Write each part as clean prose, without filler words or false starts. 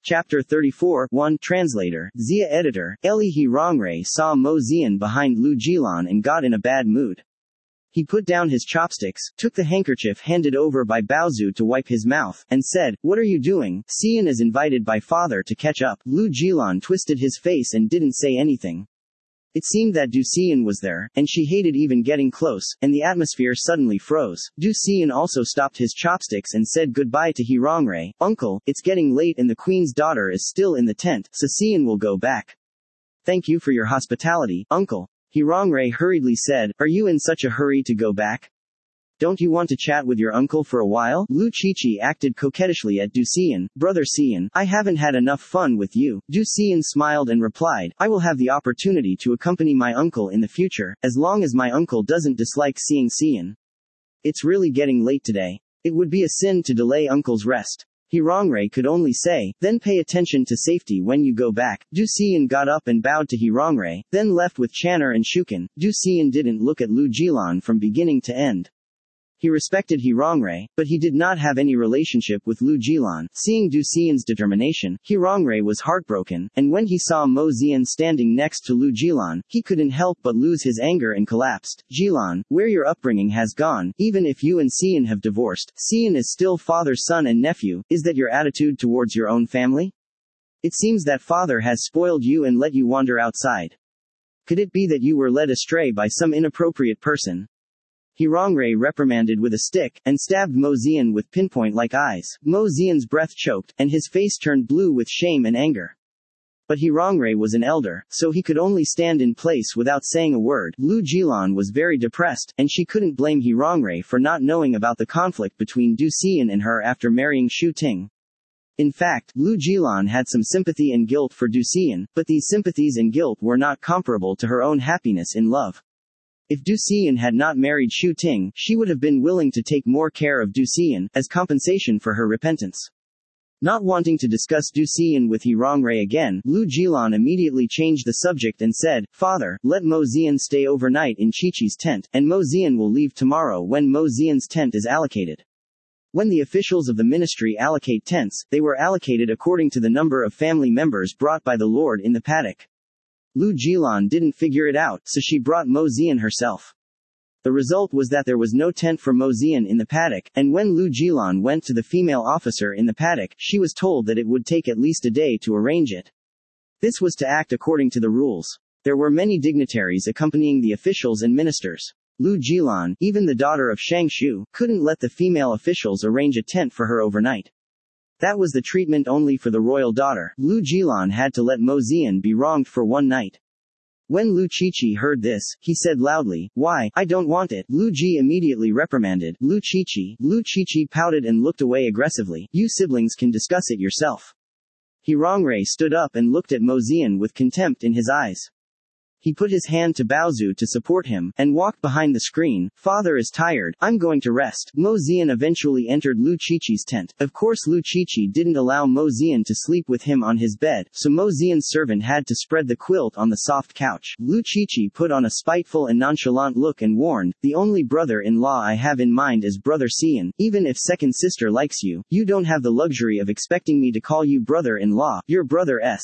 Chapter 34 1 Translator, Zia Editor, Eli Hrongrui saw Mo Xian behind Lu Jilan and got in a bad mood. He put down his chopsticks, took the handkerchief handed over by Baozu to wipe his mouth, and said, "What are you doing? Xian is invited by father to catch up." Lu Jilan twisted his face and didn't say anything. It seemed that Du Xian was there, and she hated even getting close, and the atmosphere suddenly froze. Du Xian also stopped his chopsticks and said goodbye to Hrongrui. "Uncle, it's getting late and the queen's daughter is still in the tent, so Xian will go back." "Thank you for your hospitality, uncle," Hrongrui hurriedly said. "Are you in such a hurry to go back? Don't you want to chat with your uncle for a while?" Lu Qiqi acted coquettishly at Du Xian. "Brother Xian, I haven't had enough fun with you." Du Xian smiled and replied, "I will have the opportunity to accompany my uncle in the future, as long as my uncle doesn't dislike seeing Xian. It's really getting late today. It would be a sin to delay uncle's rest." Hrongrui could only say, "Then pay attention to safety when you go back." Du Xian got up and bowed to Hrongrui, then left with Channer and Shuken. Du Xian didn't look at Lu Jilan from beginning to end. He respected Hrongrui, but he did not have any relationship with Lu Jilan. Seeing Du Xian's determination, Hrongrui was heartbroken, and when he saw Mo Xian standing next to Lu Jilan, he couldn't help but lose his anger and collapsed. "Jilan, where your upbringing has gone, even if you and Xian have divorced, Xian is still father's son and nephew. Is that your attitude towards your own family? It seems that father has spoiled you and let you wander outside. Could it be that you were led astray by some inappropriate person?" Hrongrui reprimanded with a stick, and stabbed Mo Xian with pinpoint-like eyes. Mo Xian's breath choked, and his face turned blue with shame and anger. But Hrongrui was an elder, so he could only stand in place without saying a word. Lu Jilan was very depressed, and she couldn't blame Hrongrui for not knowing about the conflict between Du Xian and her after marrying Shu Ting. In fact, Lu Jilan had some sympathy and guilt for Du Xian, but these sympathies and guilt were not comparable to her own happiness in love. If Du Xian had not married Shu Ting, she would have been willing to take more care of Du Xian, as compensation for her repentance. Not wanting to discuss Du Xian with Hrongrui again, Lu Jilan immediately changed the subject and said, "Father, let Mo Xian stay overnight in Qiqi's tent, and Mo Xian will leave tomorrow when Mo Xian's tent is allocated." When the officials of the ministry allocate tents, they were allocated according to the number of family members brought by the lord in the paddock. Lu Jilan didn't figure it out, so she brought Mo Xian herself. The result was that there was no tent for Mo Xian in the paddock, and when Lu Jilan went to the female officer in the paddock, she was told that it would take at least a day to arrange it. This was to act according to the rules. There were many dignitaries accompanying the officials and ministers. Lu Jilan, even the daughter of Shang Shu, couldn't let the female officials arrange a tent for her overnight. That was the treatment only for the royal daughter. Lu Jilan had to let Mo Xian be wronged for one night. When Lu Qiqi heard this, he said loudly, "Why, I don't want it." Lu Ji immediately reprimanded Lu Qiqi. Lu Qiqi pouted and looked away aggressively. "You siblings can discuss it yourself." Hrongrui stood up and looked at Mo Xian with contempt in his eyes. He put his hand to Baozu to support him, and walked behind the screen. "Father is tired, I'm going to rest." Mo Xian eventually entered Lu Qiqi's tent. Of course Lu Qiqi didn't allow Mo Xian to sleep with him on his bed, so Mo Xian's servant had to spread the quilt on the soft couch. Lu Qiqi put on a spiteful and nonchalant look and warned, "The only brother-in-law I have in mind is Brother Xian. Even if second sister likes you, you don't have the luxury of expecting me to call you brother-in-law. Your brother-s.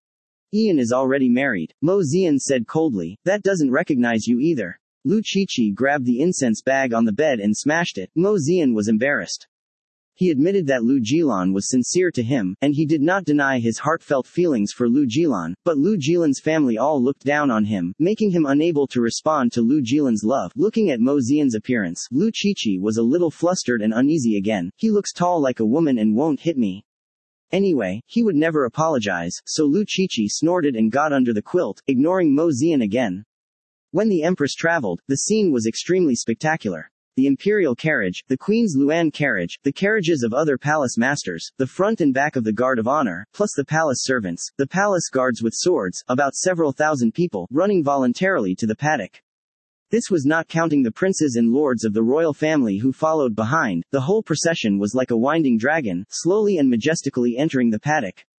Ian is already married." Mo Xian said coldly, "That doesn't recognize you either." Lu Qiqi grabbed the incense bag on the bed and smashed it. Mo Xian was embarrassed. He admitted that Lu Jilan was sincere to him, and he did not deny his heartfelt feelings for Lu Jilan, but Lu Jilan's family all looked down on him, making him unable to respond to Lu Jilan's love. Looking at Mo Xian's appearance, Lu Qiqi was a little flustered and uneasy again. "He looks tall like a woman and won't hit me. Anyway, he would never apologize," so Lu Qiqi snorted and got under the quilt, ignoring Mo Xian again. When the empress traveled, the scene was extremely spectacular. The imperial carriage, the queen's Luan carriage, the carriages of other palace masters, the front and back of the guard of honor, plus the palace servants, the palace guards with swords, about several thousand people, running voluntarily to the paddock. This was not counting the princes and lords of the royal family who followed behind. The whole procession was like a winding dragon, slowly and majestically entering the paddock.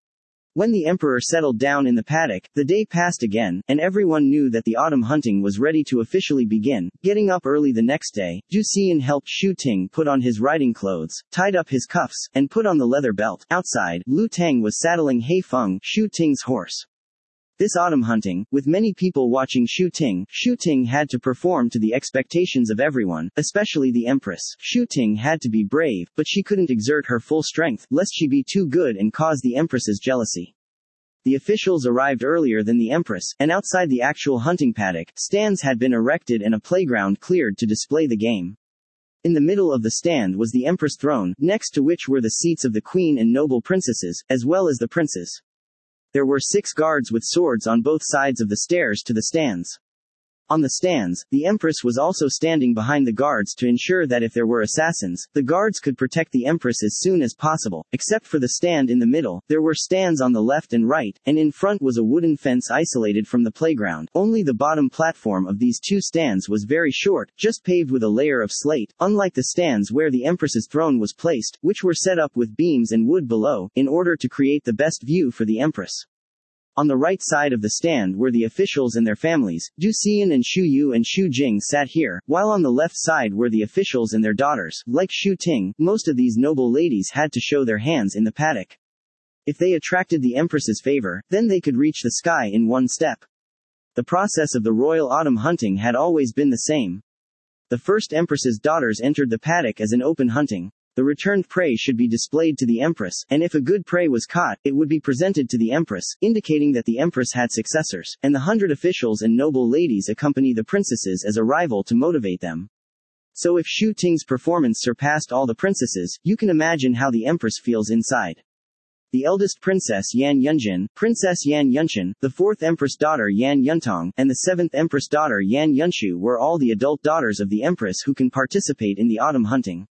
When the emperor settled down in the paddock, the day passed again, and everyone knew that the autumn hunting was ready to officially begin. Getting up early the next day, Zhu Xian helped Shu Ting put on his riding clothes, tied up his cuffs, and put on the leather belt. Outside, Lu Tang was saddling He Feng, Shu Ting's horse. This autumn hunting, with many people watching Shu Ting had to perform to the expectations of everyone, especially the empress. Shu Ting had to be brave, but she couldn't exert her full strength, lest she be too good and cause the empress's jealousy. The officials arrived earlier than the empress, and outside the actual hunting paddock, stands had been erected and a playground cleared to display the game. In the middle of the stand was the empress throne, next to which were the seats of the queen and noble princesses, as well as the princes. There were 6 guards with swords on both sides of the stairs to the stands. On the stands, the empress was also standing behind the guards to ensure that if there were assassins, the guards could protect the empress as soon as possible. Except for the stand in the middle, there were stands on the left and right, and in front was a wooden fence isolated from the playground. Only the bottom platform of these 2 stands was very short, just paved with a layer of slate, unlike the stands where the empress's throne was placed, which were set up with beams and wood below, in order to create the best view for the empress. On the right side of the stand were the officials and their families. Zhu Xian and Shu Yu and Shu Jing sat here, while on the left side were the officials and their daughters. Like Shu Ting, most of these noble ladies had to show their hands in the paddock. If they attracted the empress's favor, then they could reach the sky in one step. The process of the royal autumn hunting had always been the same. The first empress's daughters entered the paddock as an open hunting. The returned prey should be displayed to the empress, and if a good prey was caught, it would be presented to the empress, indicating that the empress had successors, and the 100 officials and noble ladies accompany the princesses as a rival to motivate them. So if Shu Ting's performance surpassed all the princesses, you can imagine how the empress feels inside. The eldest princess Yan Yunjin, Princess Yan Yunshan, the 4th empress daughter Yan Yuntong, and the 7th empress daughter Yan Yunshu were all the adult daughters of the empress who can participate in the autumn hunting.